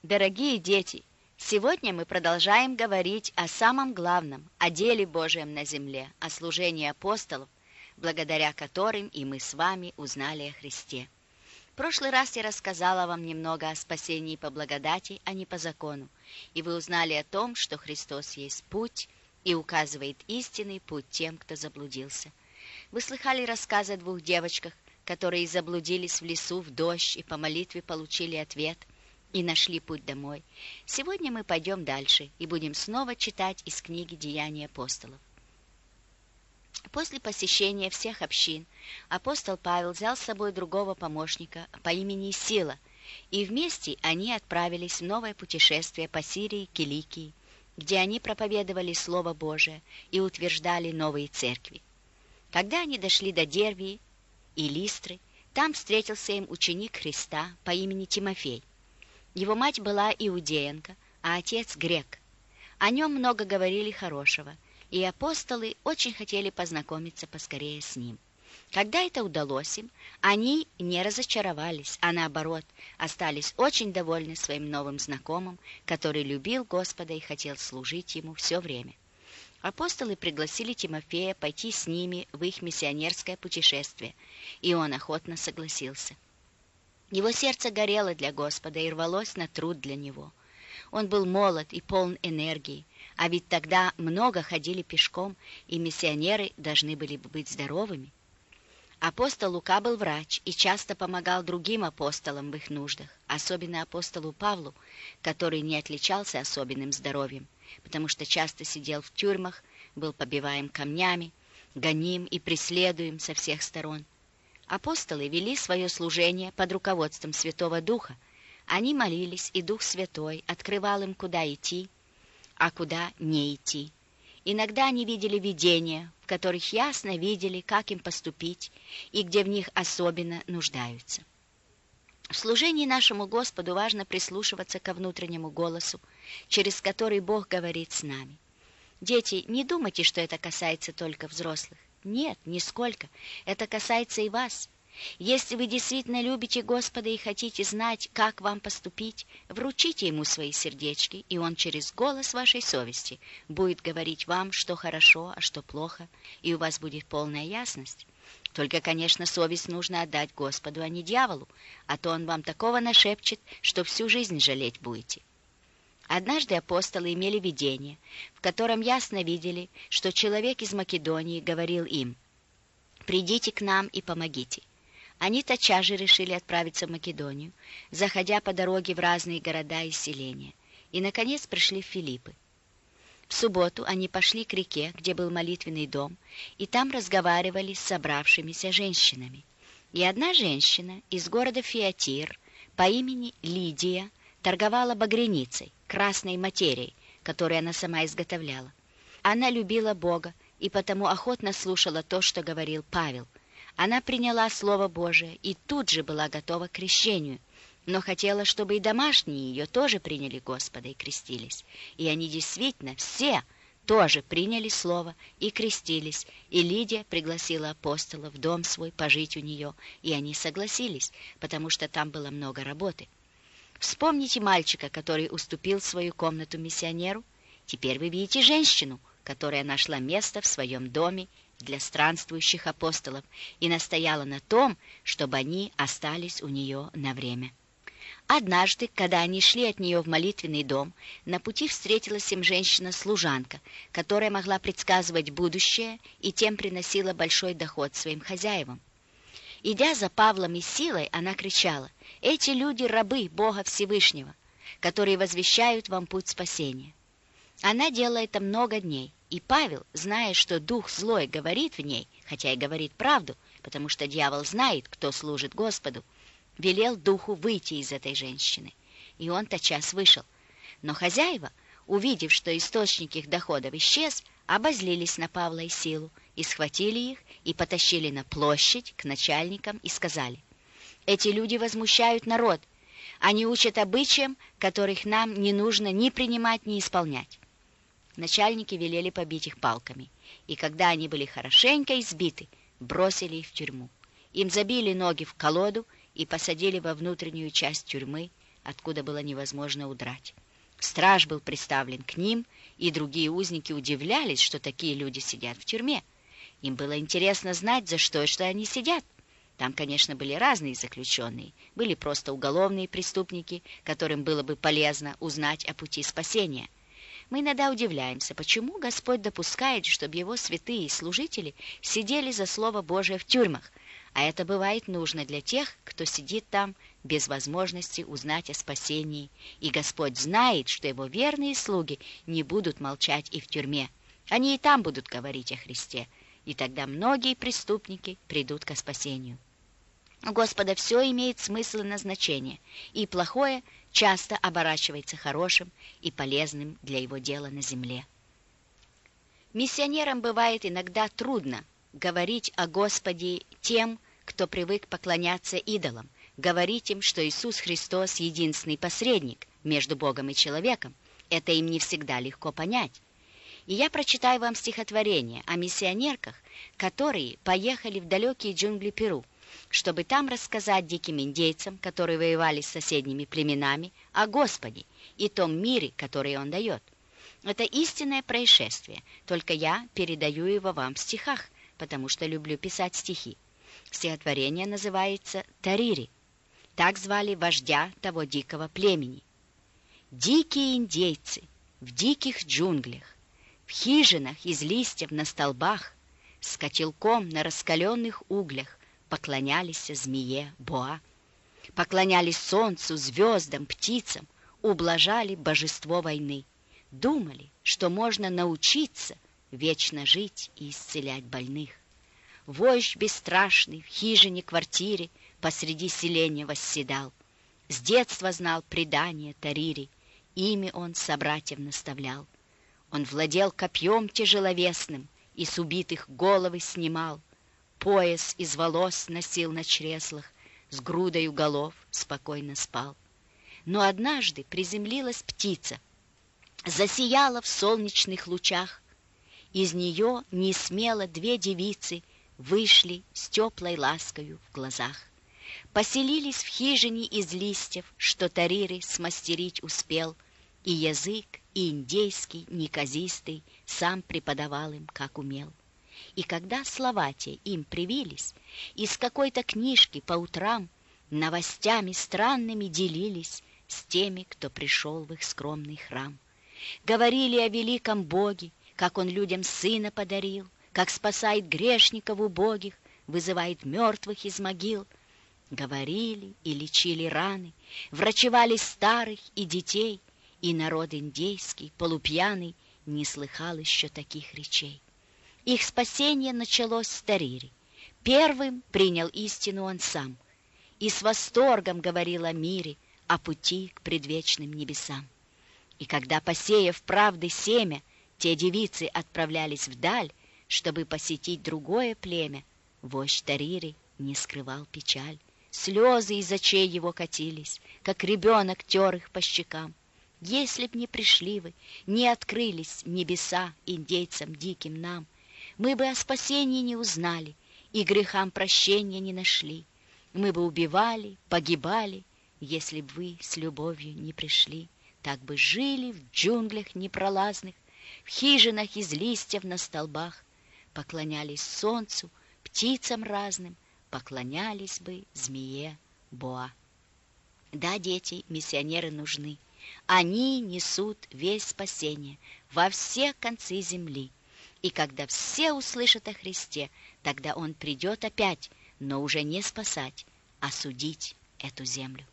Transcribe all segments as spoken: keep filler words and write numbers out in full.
Дорогие дети, сегодня мы продолжаем говорить о самом главном, о деле Божьем на земле, о служении апостолов, благодаря которым и мы с вами узнали о Христе. В прошлый раз я рассказала вам немного о спасении по благодати, а не по закону, и вы узнали о том, что Христос есть путь и указывает истинный путь тем, кто заблудился. Вы слыхали рассказ о двух девочках, которые заблудились в лесу в дождь и по молитве получили ответ и нашли путь домой. Сегодня мы пойдем дальше и будем снова читать из книги «Деяния апостолов». После посещения всех общин апостол Павел взял с собой другого помощника по имени Сила, и вместе они отправились в новое путешествие по Сирии и Киликии, где они проповедовали Слово Божие и утверждали новые церкви. Когда они дошли до Дервии и Листры, там встретился им ученик Христа по имени Тимофей. Его мать была иудеянка, а отец грек. О нем много говорили хорошего, и апостолы очень хотели познакомиться поскорее с ним. Когда это удалось им, они не разочаровались, а наоборот, остались очень довольны своим новым знакомым, который любил Господа и хотел служить Ему все время. Апостолы пригласили Тимофея пойти с ними в их миссионерское путешествие, и он охотно согласился. Его сердце горело для Господа и рвалось на труд для Него. Он был молод и полон энергии, а ведь тогда много ходили пешком, и миссионеры должны были бы быть здоровыми. Апостол Лука был врач и часто помогал другим апостолам в их нуждах, особенно апостолу Павлу, который не отличался особенным здоровьем, потому что часто сидел в тюрьмах, был побиваем камнями, гоним и преследуем со всех сторон. Апостолы вели свое служение под руководством Святого Духа. Они молились, и Дух Святой открывал им, куда идти, а куда не идти. Иногда они видели видения, в которых ясно видели, как им поступить, и где в них особенно нуждаются. В служении нашему Господу важно прислушиваться ко внутреннему голосу, через который Бог говорит с нами. Дети, не думайте, что это касается только взрослых. Нет, нисколько. Это касается и вас. Если вы действительно любите Господа и хотите знать, как вам поступить, вручите Ему свои сердечки, и Он через голос вашей совести будет говорить вам, что хорошо, а что плохо, и у вас будет полная ясность. Только, конечно, совесть нужно отдать Господу, а не дьяволу, а то он вам такого нашепчет, что всю жизнь жалеть будете. Однажды апостолы имели видение, в котором ясно видели, что человек из Македонии говорил им: «Придите к нам и помогите». Они тотчас же решили отправиться в Македонию, заходя по дороге в разные города и селения, и, наконец, пришли в Филиппы. В субботу они пошли к реке, где был молитвенный дом, и там разговаривали с собравшимися женщинами. И одна женщина из города Фиатир по имени Лидия торговала багряницей, красной материей, которую она сама изготовляла. Она любила Бога и потому охотно слушала то, что говорил Павел. Она приняла Слово Божие и тут же была готова к крещению, но хотела, чтобы и домашние ее тоже приняли Господа и крестились. И они действительно все тоже приняли Слово и крестились, и Лидия пригласила апостола в дом свой пожить у нее, и они согласились, потому что там было много работы. Вспомните мальчика, который уступил свою комнату миссионеру. Теперь вы видите женщину, которая нашла место в своем доме для странствующих апостолов и настояла на том, чтобы они остались у нее на время. Однажды, когда они шли от нее в молитвенный дом, на пути встретилась им женщина-служанка, которая могла предсказывать будущее и тем приносила большой доход своим хозяевам. Идя за Павлом и Силой, она кричала: «Эти люди — рабы Бога Всевышнего, которые возвещают вам путь спасения». Она делала это много дней, и Павел, зная, что дух злой говорит в ней, хотя и говорит правду, потому что дьявол знает, кто служит Господу, велел духу выйти из этой женщины, и он тотчас вышел. Но хозяева, увидев, что источник их доходов исчез, обозлились на Павла и Силу, и схватили их, и потащили на площадь к начальникам, и сказали: «Эти люди возмущают народ, они учат обычаям, которых нам не нужно ни принимать, ни исполнять». Начальники велели побить их палками, и когда они были хорошенько избиты, бросили их в тюрьму. Им забили ноги в колоду и посадили во внутреннюю часть тюрьмы, откуда было невозможно удрать. Страж был приставлен к ним, и другие узники удивлялись, что такие люди сидят в тюрьме. Им было интересно знать, за что и что они сидят. Там, конечно, были разные заключенные, были просто уголовные преступники, которым было бы полезно узнать о пути спасения. Мы иногда удивляемся, почему Господь допускает, чтобы Его святые служители сидели за Слово Божие в тюрьмах, а это бывает нужно для тех, кто сидит там без возможности узнать о спасении, и Господь знает, что Его верные слуги не будут молчать и в тюрьме. Они и там будут говорить о Христе, и тогда многие преступники придут ко спасению. У Господа все имеет смысл и назначение, и плохое часто оборачивается хорошим и полезным для Его дела на земле. Миссионерам бывает иногда трудно говорить о Господе тем, кто привык поклоняться идолам, говорить им, что Иисус Христос — единственный посредник между Богом и человеком. Это им не всегда легко понять. И я прочитаю вам стихотворение о миссионерках, которые поехали в далекие джунгли Перу, чтобы там рассказать диким индейцам, которые воевали с соседними племенами, о Господе и том мире, который Он дает. Это истинное происшествие, только я передаю его вам в стихах, потому что люблю писать стихи. Стихотворение называется «Тарири». Так звали вождя того дикого племени. Дикие индейцы в диких джунглях, в хижинах из листьев на столбах, с котелком на раскаленных углях поклонялись змее Боа. Поклонялись солнцу, звездам, птицам, ублажали божество войны. Думали, что можно научиться вечно жить и исцелять больных. Вождь бесстрашный в хижине-квартире посреди селения восседал. С детства знал предания Тарири, ими он собратьям наставлял. Он владел копьем тяжеловесным и с убитых головы снимал. Пояс из волос носил на чреслах, с грудою голов спокойно спал. Но однажды приземлилась птица, засияла в солнечных лучах. Из нее несмело две девицы вышли с теплой ласкою в глазах. Поселились в хижине из листьев, что Тарири смастерить успел, и язык, и индейский, неказистый, сам преподавал им, как умел. И когда слова те им привились, из какой-то книжки по утрам новостями странными делились с теми, кто пришел в их скромный храм. Говорили о великом Боге, как Он людям сына подарил, как спасает грешников убогих, вызывает мертвых из могил. Говорили и лечили раны, врачевали старых и детей, и народ индейский, полупьяный, не слыхал еще таких речей. Их спасение началось с Тарири. Первым принял истину он сам и с восторгом говорил о мире, о пути к предвечным небесам. И когда, посеяв правды семя, те девицы отправлялись вдаль, чтобы посетить другое племя, вождь Тарири не скрывал печаль. Слезы из очей его катились, как ребенок тер их по щекам. Если б не пришли вы, не открылись небеса индейцам диким нам, мы бы о спасении не узнали и грехам прощения не нашли. Мы бы убивали, погибали, если б вы с любовью не пришли. Так бы жили в джунглях непролазных, в хижинах из листьев на столбах, поклонялись солнцу, птицам разным, поклонялись бы змее Боа. Да, дети, миссионеры нужны. Они несут весть спасения во все концы земли. И когда все услышат о Христе, тогда Он придет опять, но уже не спасать, а судить эту землю.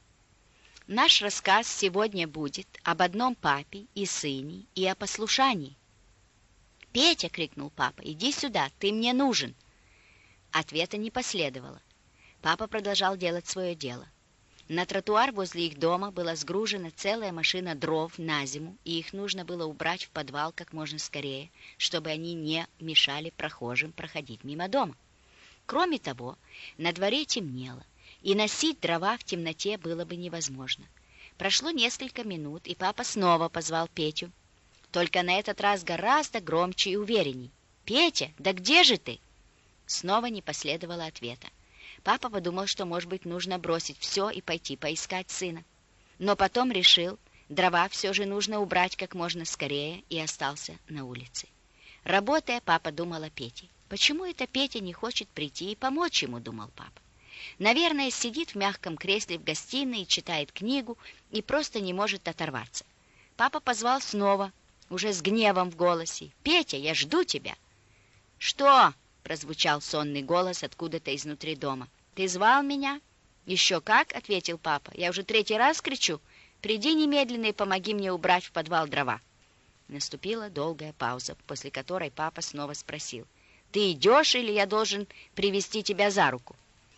Наш рассказ сегодня будет об одном папе и сыне и о послушании. «Петя!» — крикнул папа. «Иди сюда, ты мне нужен!» Ответа не последовало. Папа продолжал делать свое дело. На тротуар возле их дома была сгружена целая машина дров на зиму, и их нужно было убрать в подвал как можно скорее, чтобы они не мешали прохожим проходить мимо дома. Кроме того, на дворе темнело, и носить дрова в темноте было бы невозможно. Прошло несколько минут, и папа снова позвал Петю, только на этот раз гораздо громче и уверенней. «Петя, да где же ты?» Снова не последовало ответа. Папа подумал, что, может быть, нужно бросить все и пойти поискать сына. но потом решил, дрова все же нужно убрать как можно скорее, и остался на улице. Работая, папа думал о Пете. Почему это Петя не хочет прийти и помочь ему, думал папа. Наверное, сидит в мягком кресле в гостиной и читает книгу и просто не может оторваться. Папа позвал снова, уже с гневом в голосе. «Петя, я жду тебя!» «Что?» — прозвучал сонный голос откуда-то изнутри дома. «Ты звал меня?» «Еще как!» — ответил папа. «Я уже третий раз кричу. Приди немедленно и помоги мне убрать в подвал дрова». Наступила долгая пауза, после которой папа снова спросил. «Ты идешь или я должен привести тебя за руку?»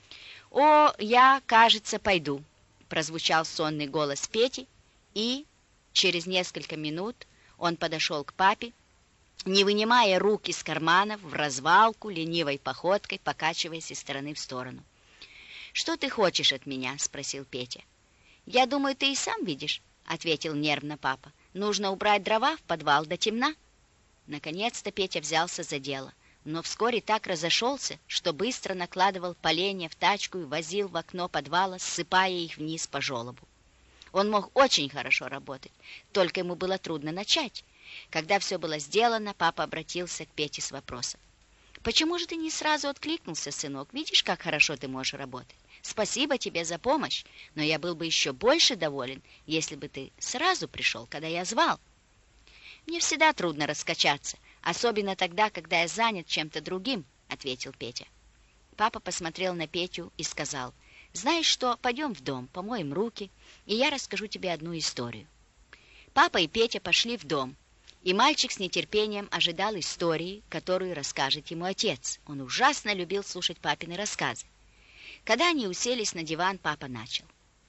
«О, я, кажется, пойду», — прозвучал сонный голос Пети, и через несколько минут он подошел к папе, не вынимая рук из карманов, в развалку, ленивой походкой, покачиваясь из стороны в сторону. «Что ты хочешь от меня?» — спросил Петя. «Я думаю, ты и сам видишь», — ответил нервно папа. «Нужно убрать дрова в подвал до темна». Наконец-то Петя взялся за дело, но вскоре так разошелся, что быстро накладывал поленья в тачку и возил в окно подвала, ссыпая их вниз по желобу. Он мог очень хорошо работать, только ему было трудно начать. Когда все было сделано, папа обратился к Пете с вопросом. «Почему же ты не сразу откликнулся, сынок? Видишь, как хорошо ты можешь работать? Спасибо тебе за помощь, но я был бы еще больше доволен, если бы ты сразу пришел, когда я звал». «Мне всегда трудно раскачаться, особенно тогда, когда я занят чем-то другим», — ответил Петя. Папа посмотрел на Петю и сказал: «Знаешь что, пойдем в дом, помоем руки, и я расскажу тебе одну историю». Папа и Петя пошли в дом, и мальчик с нетерпением ожидал истории, которую расскажет ему отец. Он ужасно любил слушать папины рассказы. Когда они уселись на диван, папа начал.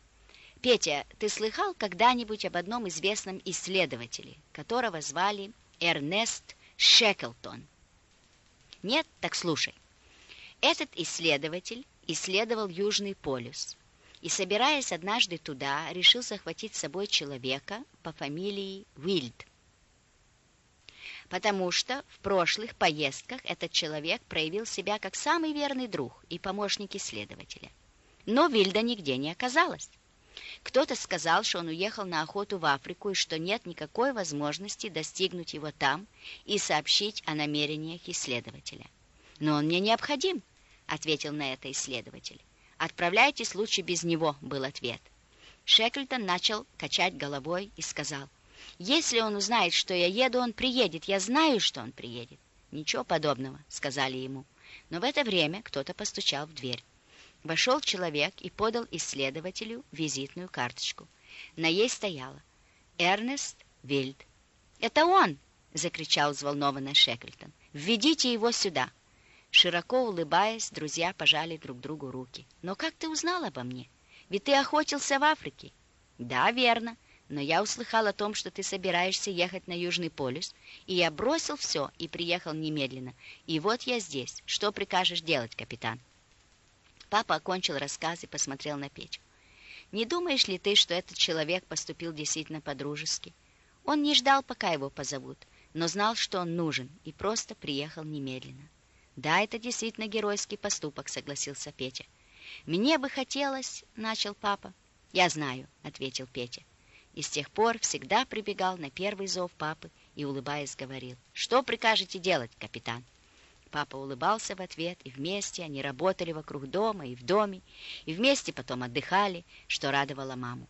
«Петя, ты слыхал когда-нибудь об одном известном исследователе, которого звали Эрнест Шеклтон?» «Нет? Так слушай. Этот исследователь исследовал Южный полюс и, собираясь однажды туда, решил захватить с собой человека по фамилии Уильд, потому что в прошлых поездках этот человек проявил себя как самый верный друг и помощник исследователя. Но Уильда нигде не оказалось. Кто-то сказал, что он уехал на охоту в Африку и что нет никакой возможности достигнуть его там и сообщить о намерениях исследователя. «Но он мне необходим», — ответил на это исследователь. «Отправляйтесь лучше без него», — был ответ. Шеклтон начал качать головой и сказал: «Если он узнает, что я еду, он приедет. Я знаю, что он приедет». «Ничего подобного», — сказали ему. Но в это время кто-то постучал в дверь. Вошел человек и подал исследователю визитную карточку. На ей стояло: «Эрнест Уильд». «Это он!» — закричал взволнованный Шеклтон. «Введите его сюда!» Широко улыбаясь, друзья пожали друг другу руки. «Но как ты узнал обо мне? Ведь ты охотился в Африке». «Да, верно. Но я услыхал о том, что ты собираешься ехать на Южный полюс, и я бросил все и приехал немедленно. И вот я здесь. Что прикажешь делать, капитан?» Папа окончил рассказ и посмотрел на Петю. «Не думаешь ли ты, что этот человек поступил действительно по-дружески? Он не ждал, пока его позовут, но знал, что он нужен, и просто приехал немедленно». «Да, это действительно геройский поступок», — согласился Петя. «Мне бы хотелось...» — начал папа. «Я знаю», — ответил Петя. И с тех пор всегда прибегал на первый зов папы и, улыбаясь, говорил: «Что прикажете делать, капитан?» Папа улыбался в ответ, и вместе они работали вокруг дома и в доме, и вместе потом отдыхали, что радовало маму.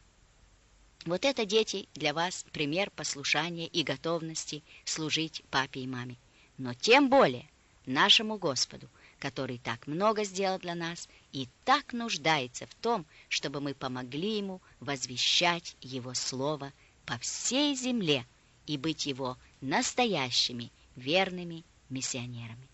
Вот это, дети, для вас пример послушания и готовности служить папе и маме. Но тем более нашему Господу, который так много сделал для нас и так нуждается в том, чтобы мы помогли Ему возвещать Его Слово по всей земле и быть Его настоящими верными миссионерами.